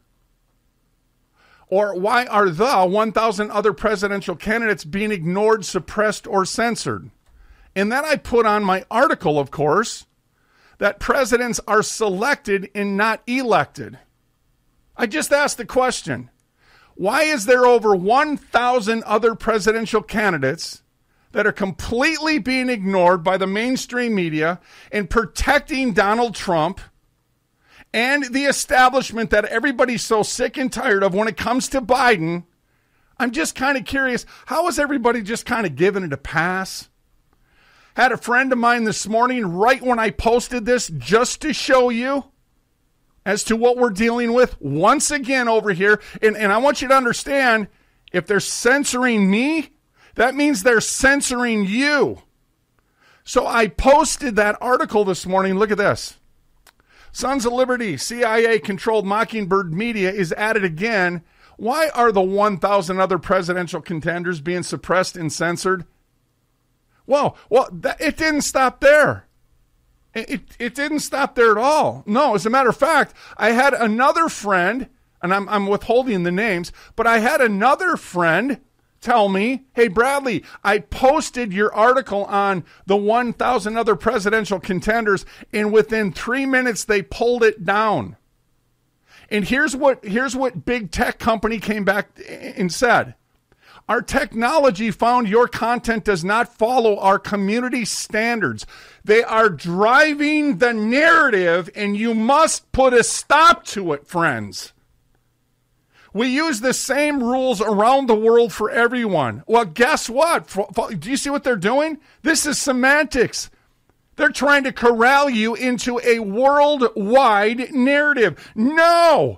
1,000 other presidential candidates being ignored, suppressed, or censored? And then I put on my article, of course, that presidents are selected and not elected. I just asked the question, why is there over 1,000 other presidential candidates that are completely being ignored by the mainstream media and protecting Donald Trump and the establishment that everybody's so sick and tired of when it comes to Biden? I'm just kind of curious, how is everybody just kind of giving it a pass? Had a friend of mine this morning, right when I posted this, just to show you as to what we're dealing with once again over here. And I want you to understand, if they're censoring me, that means they're censoring you. So I posted that article this morning. Look at this. Sons of Liberty, CIA-controlled Mockingbird media is at it again. Why are the 1,000 other presidential contenders being suppressed and censored? Well, it didn't stop there. It didn't stop there at all. No, as a matter of fact, I had another friend, and I'm withholding the names, but I had another friend tell me, hey, Bradley, I posted your article on the 1,000 other presidential contenders, and within 3 minutes, they pulled it down. And here's what big tech company came back and said. Our technology found your content does not follow our community standards. They are driving the narrative, and you must put a stop to it, friends. We use the same rules around the world for everyone. Well, guess what? Do you see what they're doing? This is semantics. They're trying to corral you into a worldwide narrative. No,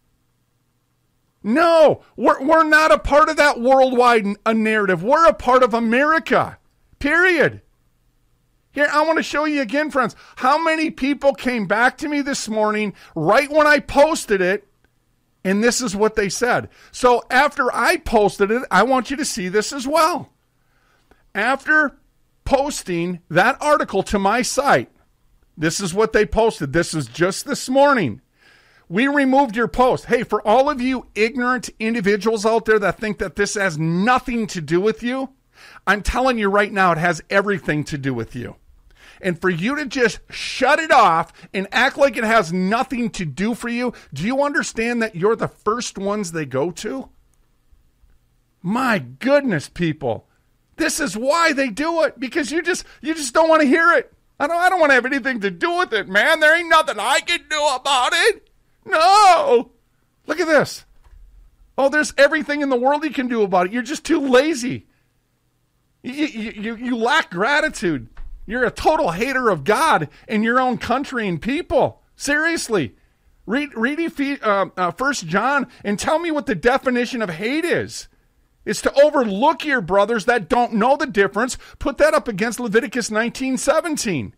we're not a part of that worldwide narrative. We're a part of America, period. Here, I want to show you again, friends, how many people came back to me this morning right when I posted it, and this is what they said. So after I posted it, I want you to see this as well. After posting that article to my site, this is what they posted. This is just this morning. We removed your post. Hey, for all of you ignorant individuals out there that think that this has nothing to do with you, I'm telling you right now, it has everything to do with you. And for you to just shut it off and act like it has nothing to do for you, do you understand that you're the first ones they go to? My goodness, people. This is why they do it, because you just don't want to hear it. I don't want to have anything to do with it, man. There ain't nothing I can do about it. No. Look at this. Oh, there's everything in the world you can do about it. You're just too lazy. You lack gratitude. You're a total hater of God and your own country and people. Seriously. Read 1 John and tell me what the definition of hate is. It's to overlook your brothers that don't know the difference. Put that up against Leviticus 19:17.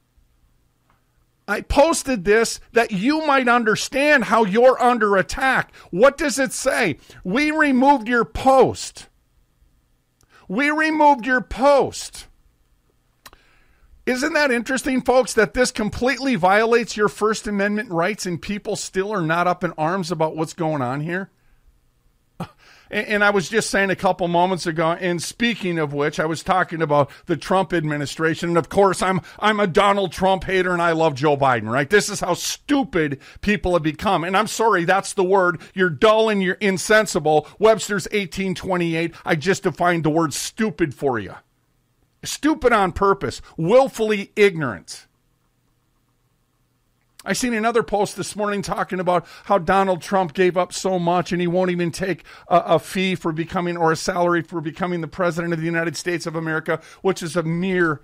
I posted this that you might understand how you're under attack. What does it say? We removed your post. We removed your post. Isn't that interesting, folks, that this completely violates your First Amendment rights and people still are not up in arms about what's going on here? And I was just saying a couple moments ago, and speaking of which, I was talking about the Trump administration. And of course, I'm a Donald Trump hater and I love Joe Biden, right? This is how stupid people have become. And I'm sorry, that's the word. You're dull and you're insensible. Webster's 1828. I just defined the word stupid for you. Stupid on purpose, willfully ignorant. I seen another post this morning talking about how Donald Trump gave up so much and he won't even take a fee for becoming, or a salary for becoming the president of the United States of America, which is a mere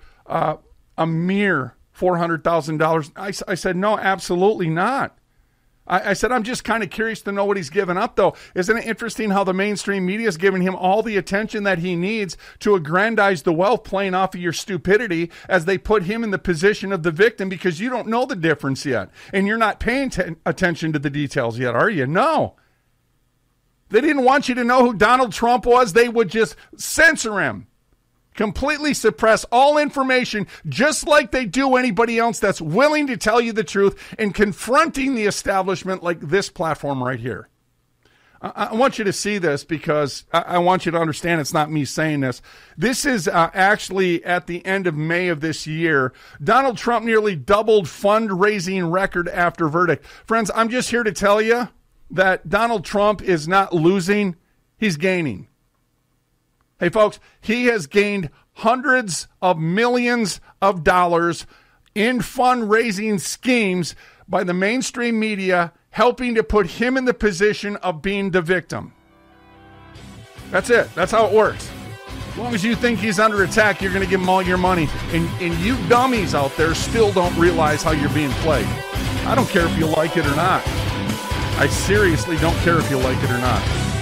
$400,000. I said, no, absolutely not. I said, I'm just kind of curious to know what he's given up, though. Isn't it interesting how the mainstream media is giving him all the attention that he needs to aggrandize the wealth, playing off of your stupidity as they put him in the position of the victim, because you don't know the difference yet. And you're not paying attention to the details yet, are you? No. They didn't want you to know who Donald Trump was. They would just censor him. Completely suppress all information, just like they do anybody else that's willing to tell you the truth and confronting the establishment like this platform right here. I want you to see this because I want you to understand it's not me saying this. This is actually at the end of May of this year. Donald Trump nearly doubled fundraising record after verdict. Friends, I'm just here to tell you that Donald Trump is not losing, he's gaining. Hey, folks, he has gained hundreds of millions of dollars in fundraising schemes by the mainstream media, helping to put him in the position of being the victim. That's it. That's how it works. As long as you think he's under attack, you're going to give him all your money. And you dummies out there still don't realize how you're being played. I don't care if you like it or not. I seriously don't care if you like it or not.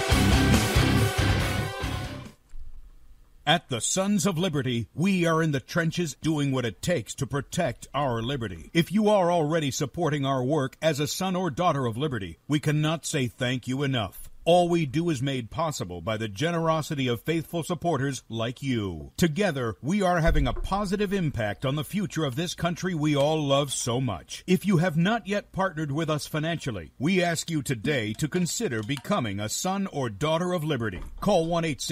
At the Sons of Liberty, we are in the trenches doing what it takes to protect our liberty. If you are already supporting our work as a son or daughter of liberty, we cannot say thank you enough. All we do is made possible by the generosity of faithful supporters like you. Together, we are having a positive impact on the future of this country we all love so much. If you have not yet partnered with us financially, we ask you today to consider becoming a son or daughter of liberty. Call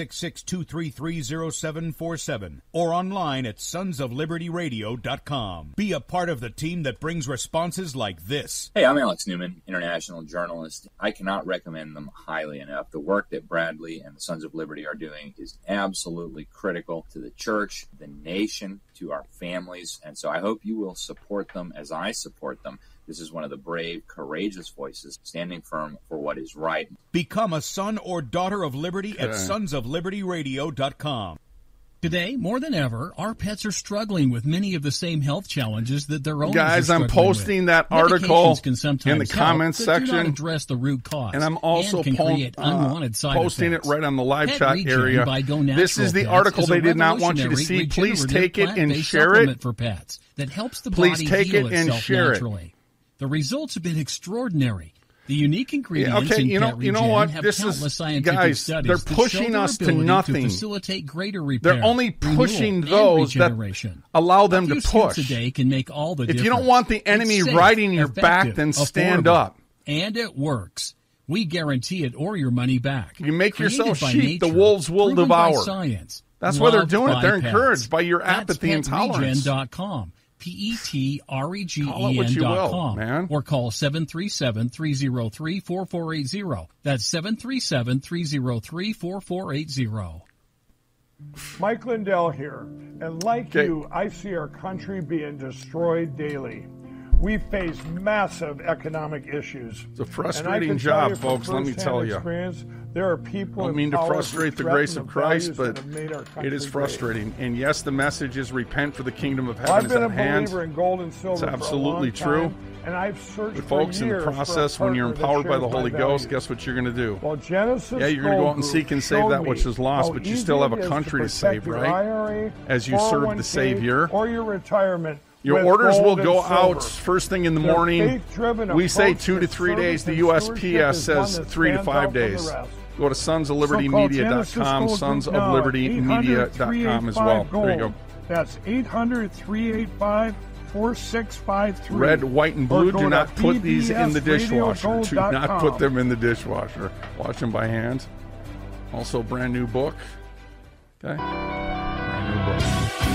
1-866-233-0747 or online at sonsoflibertyradio.com. Be a part of the team that brings responses like this. Hey, I'm Alex Newman, international journalist. I cannot recommend them highly enough. The work that Bradley and the Sons of Liberty are doing is absolutely critical to the church, the nation, to our families, and so I hope you will support them as I support them. This is one of the brave, courageous voices standing firm for what is right. Become a son or daughter of liberty at sonsoflibertyradio.com. Today, more than ever, our pets are struggling with many of the same health challenges that their owners Guys, are I'm struggling posting with. that article Medications can sometimes in the comments help, but do not section. address the root cause, And I'm also can create unwanted side posting effects. it right on the live Pet chat Regen area. by Go This is the Natural article Pets is they a did not want you to revolutionary see. Please regenerative take it and plant-based share supplement it. for pets that helps the Please body take heal it and itself share it. naturally. The results have been extraordinary. The unique ingredients okay, in you know Pet Regen what? have This is- countless scientific guys, studies they're that pushing show their us to ability nothing. To facilitate greater repair, They're only pushing renewal, and those that regeneration. allow them A to few scoops push. a day can make all the If difference. you don't want the enemy It's safe, riding your back, effective, then stand affordable, up. And it works. We guarantee it or your money back. You make Created yourself by sheep, the nature, wolves will proven by devour. science, That's why they're loved doing it. by They're pets. encouraged by your That's apathy and tolerance. PetRegen.com. PetRegen.com. Call it what you will, man. Or call 737-303-4480. That's 737-303-4480. Mike Lindell here, and like you, I see our country being destroyed daily. We face massive economic issues. It's a frustrating job, folks, let me tell you. There are people I don't mean to frustrate the grace of Christ, but it is great. frustrating. And yes, the message is repent, for the kingdom of heaven I've is been a at hand. believer in gold and silver It's absolutely for a long true. time, and I've searched But folks, for in the years for a process, when you're partner that empowered by the shares my Holy Ghost, values. guess what you're going to do? Well, Genesis Yeah, you're going to go out and Gold seek and Group save that showed which me is lost, how but you easy still have it a is country to protect save, your right? IRA, As you serve the 401k, Savior. or your retirement. Your with orders will gold go and out silver. first thing in the Their morning. faith-driven We say approach 2 to to 3 days. The service and stewardship USPS is one says that 3 to stands 5 out from the days. rest. Go to sonsoflibertymedia.com, sonsoflibertymedia.com as well. There you go. That's 800-385-4653. Red, white, and blue. Or go Do to not put these in the dishwasher. Do bbsradiogold.com. not put them in the dishwasher. Wash them by hand. Also, brand new book. Okay? Brand new book.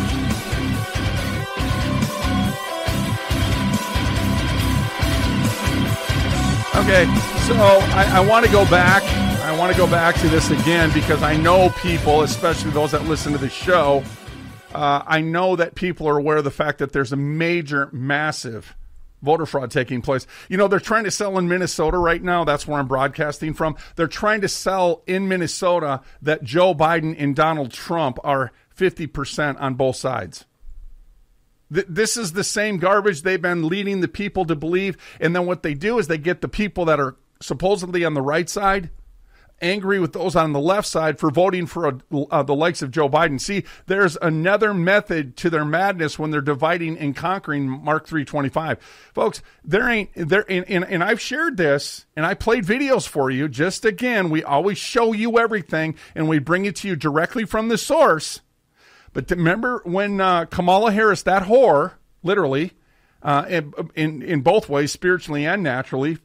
Okay, so I want to go back. I want to go back to this again because I know people, especially those that listen to the show, I know that people are aware of the fact that there's a major, massive voter fraud taking place. You know, they're trying to sell in Minnesota right now. That's where I'm broadcasting from. They're trying to sell in Minnesota that Joe Biden and Donald Trump are 50% on both sides. This is the same garbage they've been leading the people to believe. And then what they do is they get the people that are supposedly on the right side angry with those on the left side for voting for the likes of Joe Biden. See, there's another method to their madness when they're dividing and conquering. Mark 3:25. Folks, and I've shared this and I played videos for you. Just again, we always show you everything and we bring it to you directly from the source. But remember when Kamala Harris, that whore, literally, in both ways, spiritually and naturally,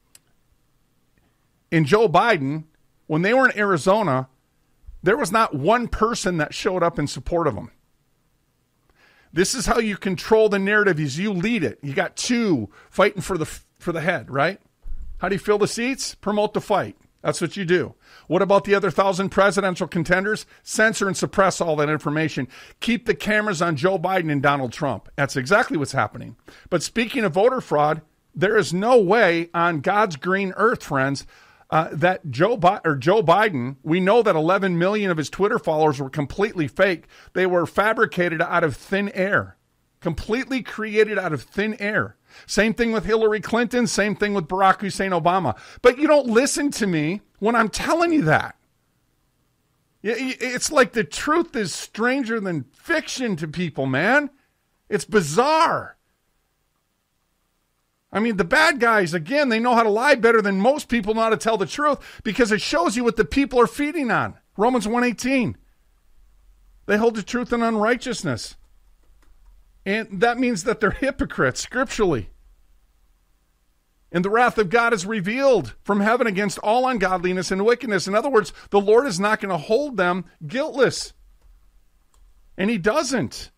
and Joe Biden, when they were in Arizona, there was not one person that showed up in support of them. This is how you control the narrative, is you lead it. You got two fighting for the head, right? How do you fill the seats? Promote the fight. That's what you do. What about the other 1,000 presidential contenders? Censor and suppress all that information. Keep the cameras on Joe Biden and Donald Trump. That's exactly what's happening. But speaking of voter fraud, there is no way on God's green earth, friends, that Joe Biden, we know that 11 million of his Twitter followers were completely fake. They were fabricated out of thin air, completely created out of thin air. Same thing with Hillary Clinton, same thing with Barack Hussein Obama. But you don't listen to me when I'm telling you that. It's like the truth is stranger than fiction to people, man. It's bizarre. I mean, the bad guys, again, they know how to lie better than most people know how to tell the truth because it shows you what the people are feeding on. Romans 1:18. They hold the truth in unrighteousness. And that means that they're hypocrites scripturally. And the wrath of God is revealed from heaven against all ungodliness and wickedness. In other words, the Lord is not going to hold them guiltless. And he doesn't.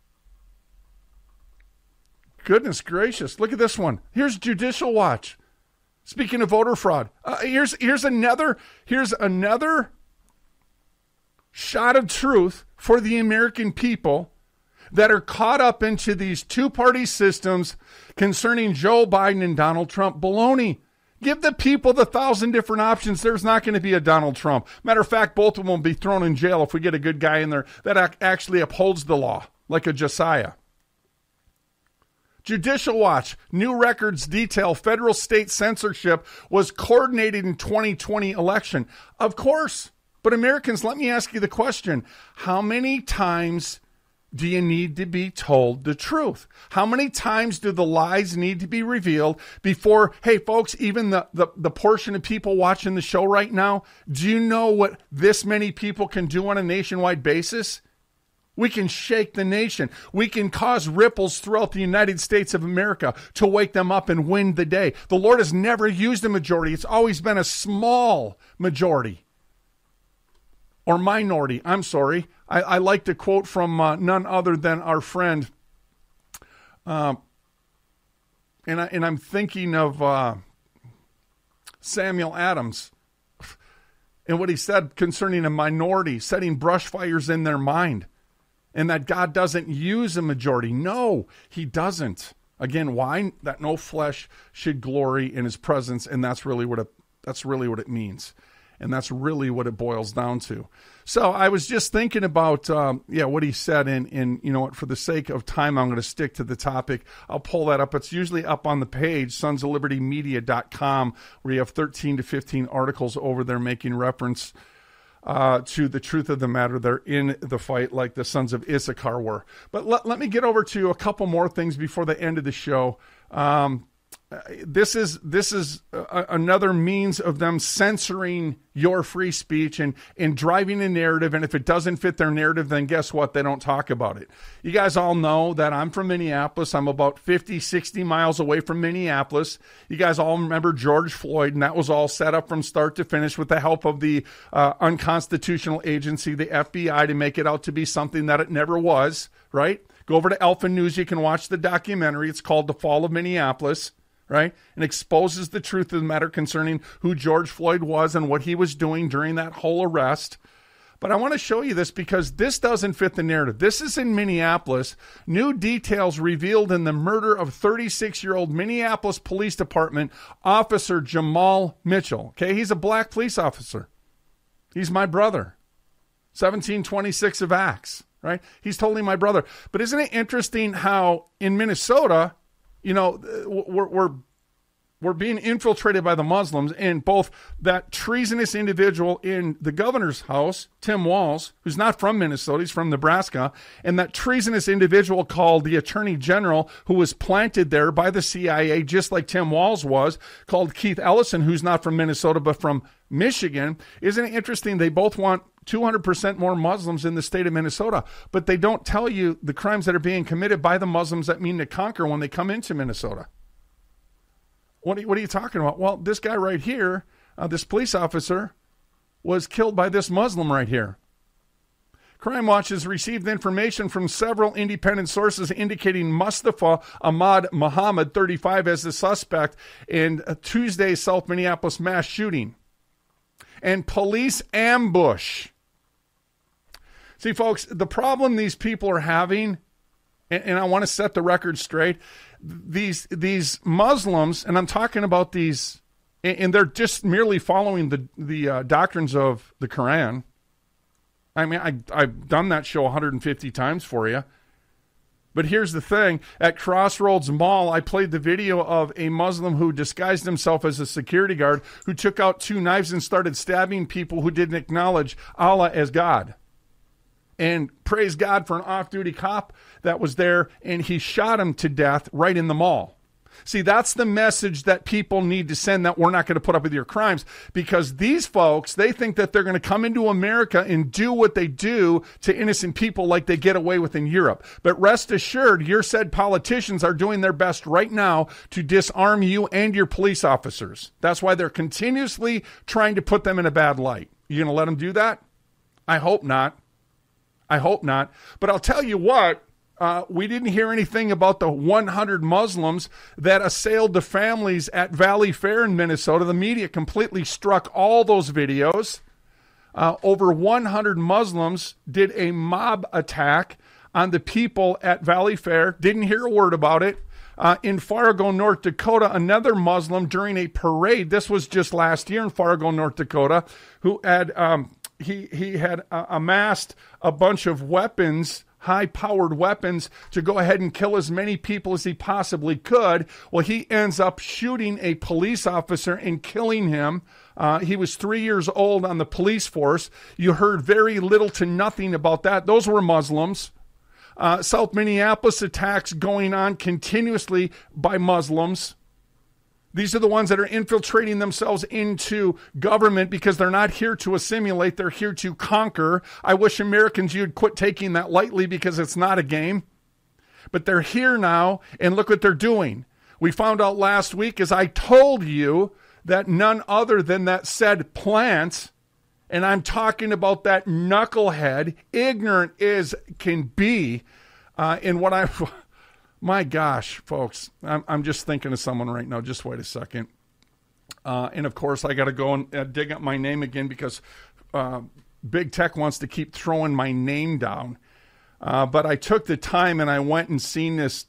Goodness gracious. Look at this one. Here's Judicial Watch. Speaking of voter fraud. Here's another shot of truth for the American people that are caught up into these two-party systems concerning Joe Biden and Donald Trump. Baloney. Give the people the 1,000 different options. There's not going to be a Donald Trump. Matter of fact, both of them will be thrown in jail if we get a good guy in there that actually upholds the law, like a Josiah. Judicial Watch. New records detail federal state censorship was coordinated in 2020 election. Of course. But Americans, let me ask you the question. How many times do you need to be told the truth? How many times do the lies need to be revealed before, hey, folks, even the portion of people watching the show right now, do you know what this many people can do on a nationwide basis? We can shake the nation. We can cause ripples throughout the United States of America to wake them up and win the day. The Lord has never used a majority. It's always been a small majority. Or minority, I'm sorry. I like to quote from none other than our friend, and I'm thinking of Samuel Adams, and what he said concerning a minority, setting brush fires in their mind, and that God doesn't use a majority. No, he doesn't. Again, why? That no flesh should glory in his presence, and that's really what it means. And that's really what it boils down to. So I was just thinking about, what he said. And you know what, for the sake of time, I'm going to stick to the topic. I'll pull that up. It's usually up on the page, sonsoflibertymedia.com, where you have 13 to 15 articles over there making reference to the truth of the matter. They're in the fight like the sons of Issachar were. But let me get over to a couple more things before the end of the show. This is another means of them censoring your free speech and driving a narrative. And if it doesn't fit their narrative, then guess what? They don't talk about it. You guys all know that I'm from Minneapolis. I'm about 50, 60 miles away from Minneapolis. You guys all remember George Floyd, and that was all set up from start to finish with the help of the unconstitutional agency, the FBI, to make it out to be something that it never was, right? Go over to Alpha News. You can watch the documentary. It's called The Fall of Minneapolis. Right? And exposes the truth of the matter concerning who George Floyd was and what he was doing during that whole arrest. But I want to show you this because this doesn't fit the narrative. This is in Minneapolis. New details revealed in the murder of 36-year-old Minneapolis Police Department Officer Jamal Mitchell. Okay, he's a black police officer. He's my brother. 1726 of Acts, right? He's totally my brother. But isn't it interesting how in Minnesota, you know, we're being infiltrated by the Muslims, and both that treasonous individual in the governor's house, Tim Walz, who's not from Minnesota, he's from Nebraska, and that treasonous individual called the Attorney General, who was planted there by the CIA, just like Tim Walz was, called Keith Ellison, who's not from Minnesota, but from Michigan. Isn't it interesting? They both want 200% more Muslims in the state of Minnesota, but they don't tell you the crimes that are being committed by the Muslims that mean to conquer when they come into Minnesota. What are you talking about? Well, this guy right here, this police officer, was killed by this Muslim right here. Crime Watch has received information from several independent sources indicating Mustafa Ahmad Muhammad, 35, as the suspect in Tuesday's South Minneapolis mass shooting and police ambush. See, folks, the problem these people are having, and I want to set the record straight, these Muslims, and I'm talking about these and they're just merely following the doctrines of the Quran. I mean, I've done that show 150 times for you. But here's the thing. At Crossroads Mall, I played the video of a Muslim who disguised himself as a security guard who took out 2 knives and started stabbing people who didn't acknowledge Allah as God. And praise God for an off-duty cop that was there, and he shot him to death right in the mall. See, that's the message that people need to send, that we're not going to put up with your crimes, because these folks, they think that they're going to come into America and do what they do to innocent people like they get away with in Europe. But rest assured, your said politicians are doing their best right now to disarm you and your police officers. That's why they're continuously trying to put them in a bad light. You going to let them do that? I hope not. I hope not. But I'll tell you what. We didn't hear anything about the 100 Muslims that assailed the families at Valley Fair in Minnesota. The media completely struck all those videos. Over 100 Muslims did a mob attack on the people at Valley Fair. Didn't hear a word about it. In Fargo, North Dakota, another Muslim during a parade, this was just last year in Fargo, North Dakota, who had he had amassed a bunch of weapons, high-powered weapons, to go ahead and kill as many people as he possibly could. Well, he ends up shooting a police officer and killing him. He was 3 years old on the police force. You heard very little to nothing about that. Those were Muslims. South Minneapolis attacks going on continuously by Muslims. These are the ones that are infiltrating themselves into government because they're not here to assimilate. They're here to conquer. I wish Americans, you'd quit taking that lightly, because it's not a game. But they're here now, and look what they're doing. We found out last week, as I told you, that none other than that said Plant, and I'm talking about that knucklehead, ignorant as can be, in what I... My gosh, folks, I'm just thinking of someone right now. Just wait a second. And, of course, I got to go and dig up my name again, because Big Tech wants to keep throwing my name down. But I took the time and I went and seen this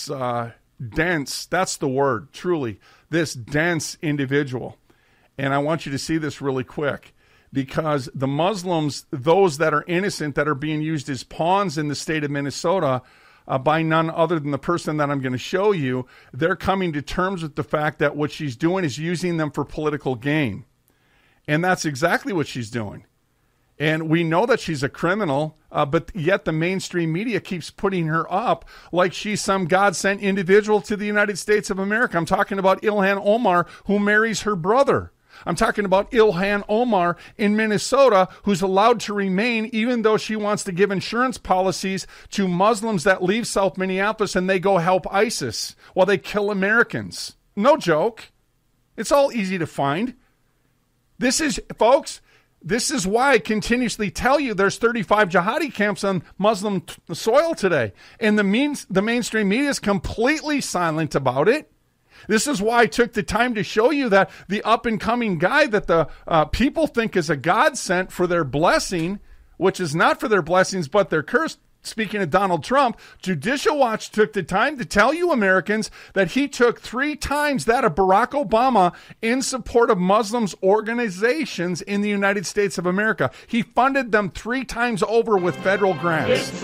dense, that's the word, truly, this dense individual. And I want you to see this really quick, because the Muslims, those that are innocent, that are being used as pawns in the state of Minnesota, by none other than the person that I'm going to show you, they're coming to terms with the fact that what she's doing is using them for political gain. And that's exactly what she's doing. And we know that she's a criminal, but yet the mainstream media keeps putting her up like she's some God-sent individual to the United States of America. I'm talking about Ilhan Omar, who marries her brother. I'm talking about Ilhan Omar in Minnesota, who's allowed to remain even though she wants to give insurance policies to Muslims that leave South Minneapolis and they go help ISIS while they kill Americans. No joke. It's all easy to find. This is, folks, this is why I continuously tell you there's 35 jihadi camps on Muslim soil today. And the mainstream media is completely silent about it. This is why I took the time to show you that the up-and-coming guy that the people think is a godsend for their blessing, which is not for their blessings but their curse. Speaking of Donald Trump, Judicial Watch took the time to tell you Americans that he took 3 times that of Barack Obama in support of Muslims organizations in the United States of America. He funded them 3 times over with federal grants.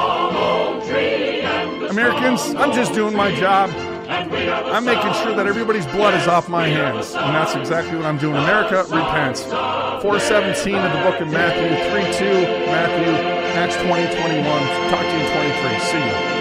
Americans, I'm just doing my job. I'm making sure that everybody's blood is off my hands. And that's exactly what I'm doing. America, repent. 4:17 of the book of Matthew, 3:2, Matthew, Acts 20:21. Talk to you in 23. See you.